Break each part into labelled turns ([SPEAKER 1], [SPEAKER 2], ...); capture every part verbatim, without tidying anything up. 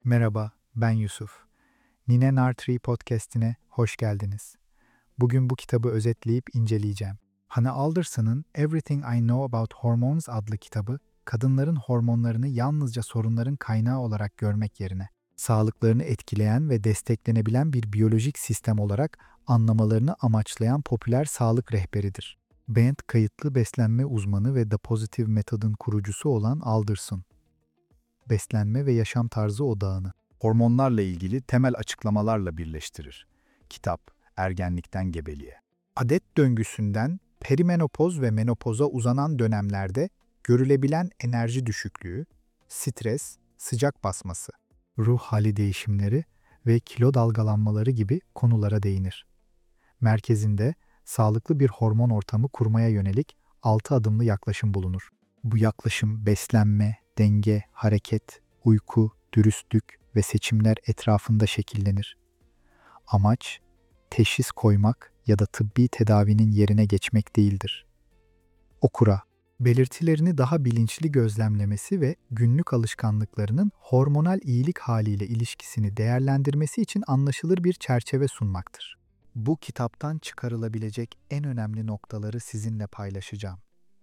[SPEAKER 1] Merhaba, ben Yusuf. Nine Nartree podcast'ine hoş geldiniz. Bugün bu kitabı özetleyip inceleyeceğim. Hannah Alderson'ın Everything I Know About Hormones adlı kitabı, kadınların hormonlarını yalnızca sorunların kaynağı olarak görmek yerine, sağlıklarını etkileyen ve desteklenebilen bir biyolojik sistem olarak anlamalarını amaçlayan popüler sağlık rehberidir. Band kayıtlı beslenme uzmanı ve The Positive Method'ın kurucusu olan Alderson, beslenme ve yaşam tarzı odağını hormonlarla ilgili temel açıklamalarla birleştirir. Kitap, ergenlikten gebeliğe. Adet döngüsünden perimenopoz ve menopoza uzanan dönemlerde görülebilen enerji düşüklüğü, stres, sıcak basması, ruh hali değişimleri ve kilo dalgalanmaları gibi konulara değinir. Merkezinde sağlıklı bir hormon ortamı kurmaya yönelik altı adımlı yaklaşım bulunur. Bu yaklaşım beslenme, denge, hareket, uyku, dürüstlük ve seçimler etrafında şekillenir. Amaç, teşhis koymak ya da tıbbi tedavinin yerine geçmek değildir. Okura, belirtilerini daha bilinçli gözlemlemesi ve günlük alışkanlıklarının hormonal iyilik haliyle ilişkisini değerlendirmesi için anlaşılır bir çerçeve sunmaktır. Bu kitaptan çıkarılabilecek en önemli noktaları sizinle paylaşacağım.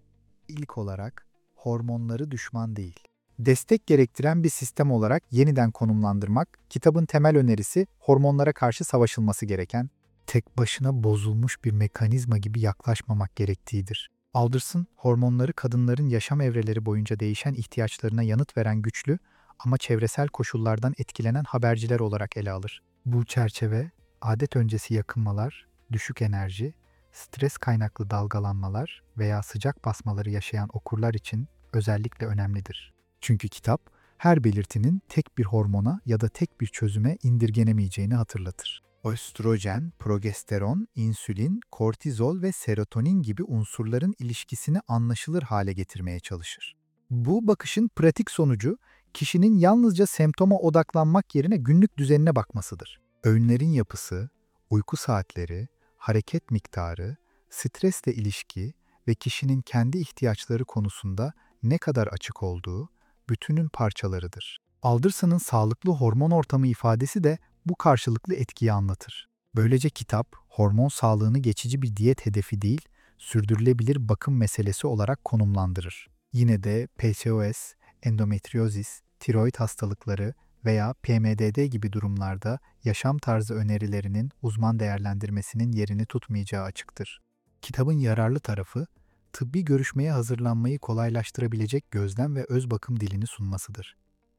[SPEAKER 1] İlk olarak, hormonları düşman değil, destek gerektiren bir sistem olarak yeniden konumlandırmak, kitabın temel önerisi hormonlara karşı savaşılması gereken, tek başına bozulmuş bir mekanizma gibi yaklaşmamak gerektiğidir. Alderson, hormonları kadınların yaşam evreleri boyunca değişen ihtiyaçlarına yanıt veren güçlü ama çevresel koşullardan etkilenen haberciler olarak ele alır. Bu çerçeve, adet öncesi yakınmalar, düşük enerji, stres kaynaklı dalgalanmalar veya sıcak basmaları yaşayan okurlar için özellikle önemlidir. Çünkü kitap, her belirtinin tek bir hormona ya da tek bir çözüme indirgenemeyeceğini hatırlatır. Östrojen, progesteron, insülin, kortizol ve serotonin gibi unsurların ilişkisini anlaşılır hale getirmeye çalışır. Bu bakışın pratik sonucu, kişinin yalnızca semptoma odaklanmak yerine günlük düzenine bakmasıdır. Öğünlerin yapısı, uyku saatleri, hareket miktarı, stresle ilişki ve kişinin kendi ihtiyaçları konusunda ne kadar açık olduğu bütünün parçalarıdır. Alderson'ın sağlıklı hormon ortamı ifadesi de bu karşılıklı etkiyi anlatır. Böylece kitap, hormon sağlığını geçici bir diyet hedefi değil, sürdürülebilir bakım meselesi olarak konumlandırır. Yine de P C O S, endometriozis, tiroid hastalıkları veya P M D D gibi durumlarda yaşam tarzı önerilerinin uzman değerlendirmesinin yerini tutmayacağı açıktır. Kitabın yararlı tarafı, tıbbi görüşmeye hazırlanmayı kolaylaştırabilecek gözlem ve öz bakım dilini sunmasıdır.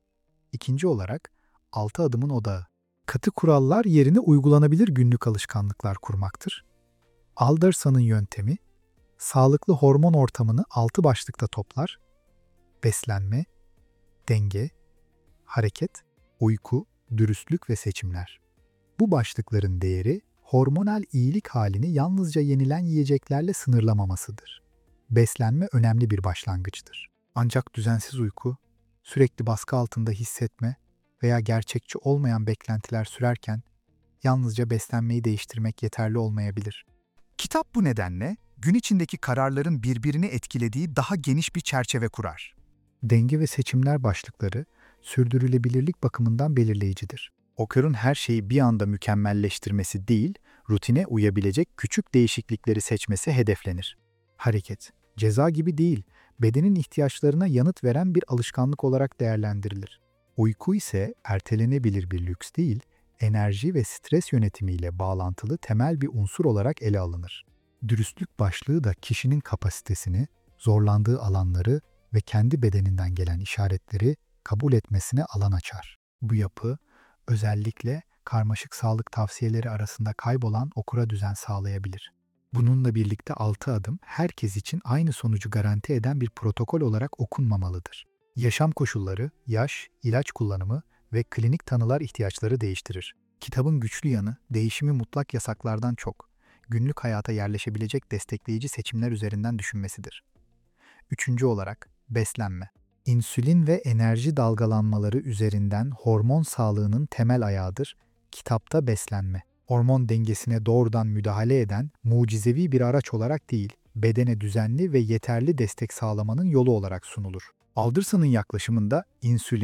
[SPEAKER 1] İkinci olarak, altı adımın odağı. Katı kurallar yerine uygulanabilir günlük alışkanlıklar kurmaktır. Alderson'ın yöntemi, sağlıklı hormon ortamını altı başlıkta toplar: beslenme, denge, hareket, uyku, dürüstlük ve seçimler. Bu başlıkların değeri, hormonal iyilik halini yalnızca yenilen yiyeceklerle sınırlamamasıdır. Beslenme önemli bir başlangıçtır. Ancak düzensiz uyku, sürekli baskı altında hissetme veya gerçekçi olmayan beklentiler sürerken yalnızca beslenmeyi değiştirmek yeterli olmayabilir. Kitap bu nedenle gün içindeki kararların birbirini etkilediği daha geniş bir çerçeve kurar. Denge ve seçimler başlıkları sürdürülebilirlik bakımından belirleyicidir. Okurun her şeyi bir anda mükemmelleştirmesi değil, rutine uyabilecek küçük değişiklikleri seçmesi hedeflenir. Hareket, ceza gibi değil, bedenin ihtiyaçlarına yanıt veren bir alışkanlık olarak değerlendirilir. Uyku ise ertelenebilir bir lüks değil, enerji ve stres yönetimiyle bağlantılı temel bir unsur olarak ele alınır. Dürüstlük başlığı da kişinin kapasitesini, zorlandığı alanları ve kendi bedeninden gelen işaretleri kabul etmesine alan açar. Bu yapı, özellikle karmaşık sağlık tavsiyeleri arasında kaybolan okura düzen sağlayabilir. Bununla birlikte altı adım herkes için aynı sonucu garanti eden bir protokol olarak okunmamalıdır. Yaşam koşulları, yaş, ilaç kullanımı ve klinik tanılar ihtiyaçları değiştirir. Kitabın güçlü yanı, değişimi mutlak yasaklardan çok, günlük hayata yerleşebilecek destekleyici seçimler üzerinden düşünmesidir. Üçüncü olarak, beslenme. İnsülin ve enerji dalgalanmaları üzerinden hormon sağlığının temel ayağıdır. Kitapta beslenme, hormon dengesine doğrudan müdahale eden mucizevi bir araç olarak değil, bedene düzenli ve yeterli destek sağlamanın yolu olarak sunulur. Alderson'ın yaklaşımında insülin,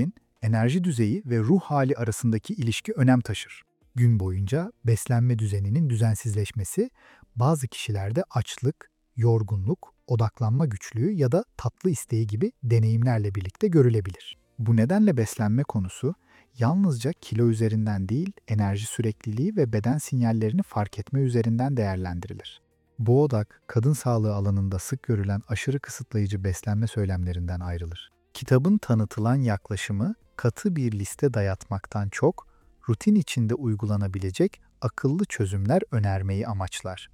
[SPEAKER 1] enerji düzeyi ve ruh hali arasındaki ilişki önem taşır. Gün boyunca beslenme düzeninin düzensizleşmesi bazı kişilerde açlık, yorgunluk, odaklanma güçlüğü ya da tatlı isteği gibi deneyimlerle birlikte görülebilir. Bu nedenle beslenme konusu yalnızca kilo üzerinden değil, enerji sürekliliği ve beden sinyallerini fark etme üzerinden değerlendirilir. Bu odak, kadın sağlığı alanında sık görülen aşırı kısıtlayıcı beslenme söylemlerinden ayrılır. Kitabın tanıtılan yaklaşımı, katı bir liste dayatmaktan çok, rutin içinde uygulanabilecek akıllı çözümler önermeyi amaçlar.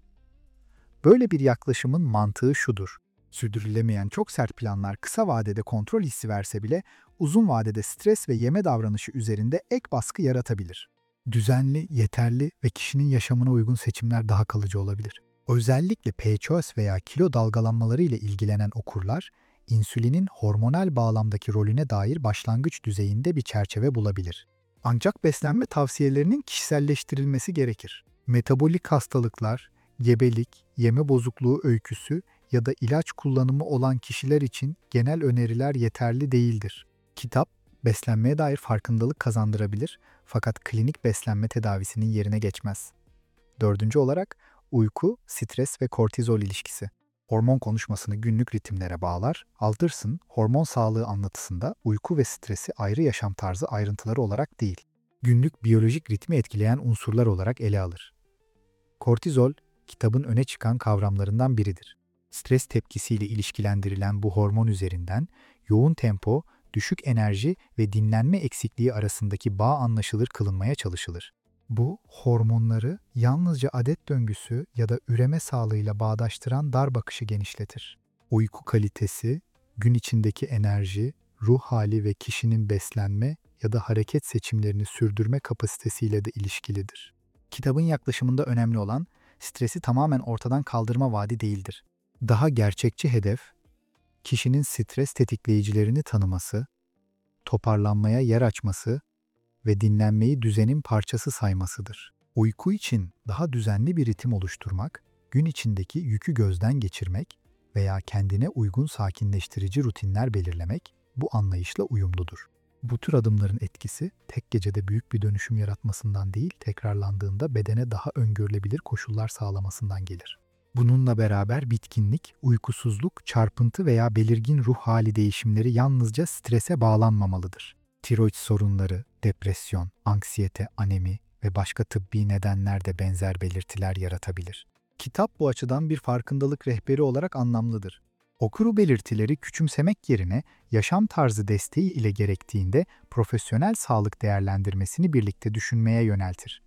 [SPEAKER 1] Böyle bir yaklaşımın mantığı şudur: sürdürülemeyen çok sert planlar kısa vadede kontrol hissi verse bile uzun vadede stres ve yeme davranışı üzerinde ek baskı yaratabilir. Düzenli, yeterli ve kişinin yaşamına uygun seçimler daha kalıcı olabilir. Özellikle P C O S veya kilo dalgalanmaları ile ilgilenen okurlar, insülinin hormonal bağlamdaki rolüne dair başlangıç düzeyinde bir çerçeve bulabilir. Ancak beslenme tavsiyelerinin kişiselleştirilmesi gerekir. Metabolik hastalıklar, gebelik, yeme bozukluğu öyküsü ya da ilaç kullanımı olan kişiler için genel öneriler yeterli değildir. Kitap, beslenmeye dair farkındalık kazandırabilir fakat klinik beslenme tedavisinin yerine geçmez. Dördüncü olarak, uyku, stres ve kortizol ilişkisi. Hormon konuşmasını günlük ritimlere bağlar, Alderson, hormon sağlığı anlatısında uyku ve stresi ayrı yaşam tarzı ayrıntıları olarak değil, günlük biyolojik ritmi etkileyen unsurlar olarak ele alır. Kortizol, kitabın öne çıkan kavramlarından biridir. Stres tepkisiyle ilişkilendirilen bu hormon üzerinden yoğun tempo, düşük enerji ve dinlenme eksikliği arasındaki bağ anlaşılır kılınmaya çalışılır. Bu, hormonları yalnızca adet döngüsü ya da üreme sağlığıyla bağdaştıran dar bakışı genişletir. Uyku kalitesi, gün içindeki enerji, ruh hali ve kişinin beslenme ya da hareket seçimlerini sürdürme kapasitesiyle de ilişkilidir. Kitabın yaklaşımında önemli olan, stresi tamamen ortadan kaldırma vaadi değildir. Daha gerçekçi hedef, kişinin stres tetikleyicilerini tanıması, toparlanmaya yer açması ve dinlenmeyi düzenin parçası saymasıdır. Uyku için daha düzenli bir ritim oluşturmak, gün içindeki yükü gözden geçirmek veya kendine uygun sakinleştirici rutinler belirlemek bu anlayışla uyumludur. Bu tür adımların etkisi tek gecede büyük bir dönüşüm yaratmasından değil, tekrarlandığında bedene daha öngörülebilir koşullar sağlamasından gelir. Bununla beraber bitkinlik, uykusuzluk, çarpıntı veya belirgin ruh hali değişimleri yalnızca strese bağlanmamalıdır. Tiroid sorunları, depresyon, anksiyete, anemi ve başka tıbbi nedenler de benzer belirtiler yaratabilir. Kitap bu açıdan bir farkındalık rehberi olarak anlamlıdır. Okuru belirtileri küçümsemek yerine yaşam tarzı desteği ile gerektiğinde profesyonel sağlık değerlendirmesini birlikte düşünmeye yöneltir.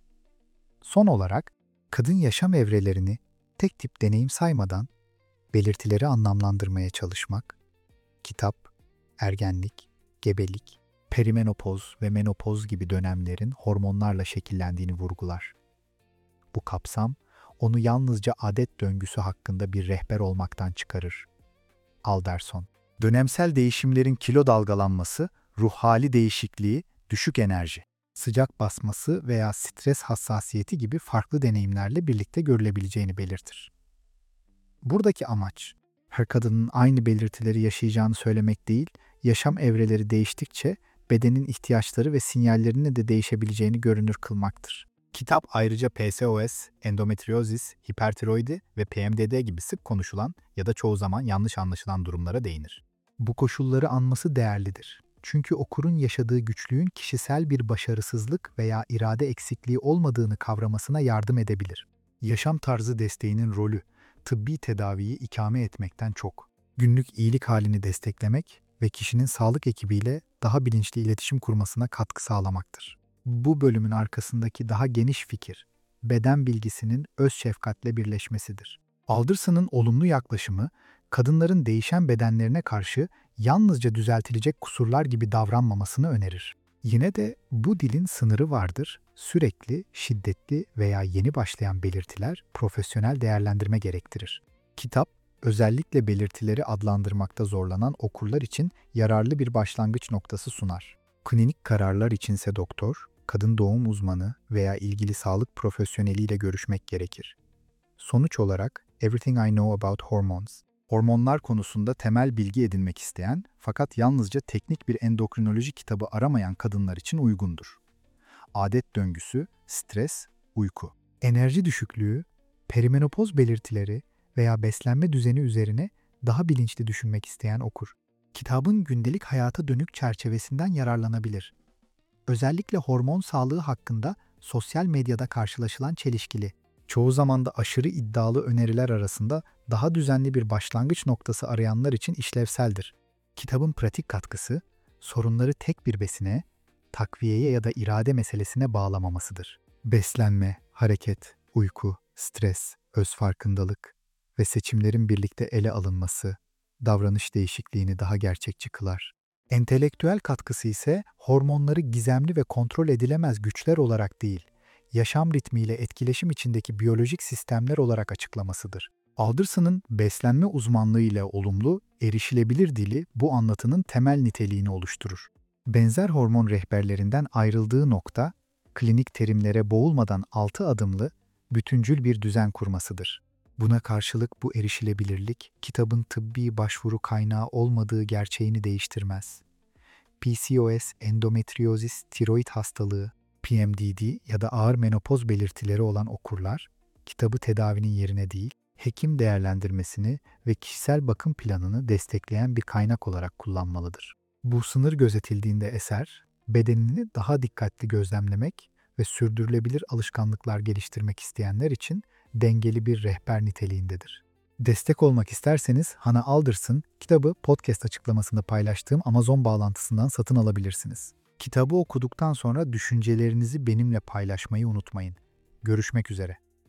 [SPEAKER 1] Son olarak, kadın yaşam evrelerini tek tip deneyim saymadan belirtileri anlamlandırmaya çalışmak, kitap, ergenlik, gebelik, perimenopoz ve menopoz gibi dönemlerin hormonlarla şekillendiğini vurgular. Bu kapsam, onu yalnızca adet döngüsü hakkında bir rehber olmaktan çıkarır. Alderson, dönemsel değişimlerin kilo dalgalanması, ruh hali değişikliği, düşük enerji, sıcak basması veya stres hassasiyeti gibi farklı deneyimlerle birlikte görülebileceğini belirtir. Buradaki amaç, her kadının aynı belirtileri yaşayacağını söylemek değil, yaşam evreleri değiştikçe bedenin ihtiyaçları ve sinyallerinin de değişebileceğini görünür kılmaktır. Kitap ayrıca P C O S, endometriozis, hipertiroidi ve P M D D gibi sık konuşulan ya da çoğu zaman yanlış anlaşılan durumlara değinir. Bu koşulları anması değerlidir. Çünkü okurun yaşadığı güçlüğün kişisel bir başarısızlık veya irade eksikliği olmadığını kavramasına yardım edebilir. Yaşam tarzı desteğinin rolü, tıbbi tedaviyi ikame etmekten çok, günlük iyilik halini desteklemek ve kişinin sağlık ekibiyle daha bilinçli iletişim kurmasına katkı sağlamaktır. Bu bölümün arkasındaki daha geniş fikir, beden bilgisinin öz şefkatle birleşmesidir. Alderson'ın olumlu yaklaşımı, kadınların değişen bedenlerine karşı yalnızca düzeltilecek kusurlar gibi davranmamasını önerir. Yine de bu dilin sınırı vardır, sürekli, şiddetli veya yeni başlayan belirtiler profesyonel değerlendirme gerektirir. Kitap, özellikle belirtileri adlandırmakta zorlanan okurlar için yararlı bir başlangıç noktası sunar. Klinik kararlar içinse doktor, kadın doğum uzmanı veya ilgili sağlık profesyoneliyle görüşmek gerekir. Sonuç olarak, Everything I Know About Hormones, Hormonlar konusunda temel bilgi edinmek isteyen fakat yalnızca teknik bir endokrinoloji kitabı aramayan kadınlar için uygundur. Adet döngüsü, stres, uyku, enerji düşüklüğü, perimenopoz belirtileri veya beslenme düzeni üzerine daha bilinçli düşünmek isteyen okur. Kitabın gündelik hayata dönük çerçevesinden yararlanabilir. Özellikle hormon sağlığı hakkında sosyal medyada karşılaşılan çelişkili, çoğu zaman da aşırı iddialı öneriler arasında daha düzenli bir başlangıç noktası arayanlar için işlevseldir. Kitabın pratik katkısı, sorunları tek bir besine, takviyeye ya da irade meselesine bağlamamasıdır. Beslenme, hareket, uyku, stres, öz farkındalık ve seçimlerin birlikte ele alınması, davranış değişikliğini daha gerçekçi kılar. Entelektüel katkısı ise hormonları gizemli ve kontrol edilemez güçler olarak değil, yaşam ritmiyle etkileşim içindeki biyolojik sistemler olarak açıklamasıdır. Alderson'ın beslenme uzmanlığı ile olumlu, erişilebilir dili bu anlatının temel niteliğini oluşturur. Benzer hormon rehberlerinden ayrıldığı nokta, klinik terimlere boğulmadan altı adımlı, bütüncül bir düzen kurmasıdır. Buna karşılık bu erişilebilirlik, kitabın tıbbi başvuru kaynağı olmadığı gerçeğini değiştirmez. P C O S, endometriozis, tiroid hastalığı, P M D D ya da ağır menopoz belirtileri olan okurlar, kitabı tedavinin yerine değil, hekim değerlendirmesini ve kişisel bakım planını destekleyen bir kaynak olarak kullanmalıdır. Bu sınır gözetildiğinde eser, bedenini daha dikkatli gözlemlemek ve sürdürülebilir alışkanlıklar geliştirmek isteyenler için dengeli bir rehber niteliğindedir. Destek olmak isterseniz Hannah Alderson kitabı podcast açıklamasında paylaştığım Amazon bağlantısından satın alabilirsiniz. Kitabı okuduktan sonra düşüncelerinizi benimle paylaşmayı unutmayın. Görüşmek üzere.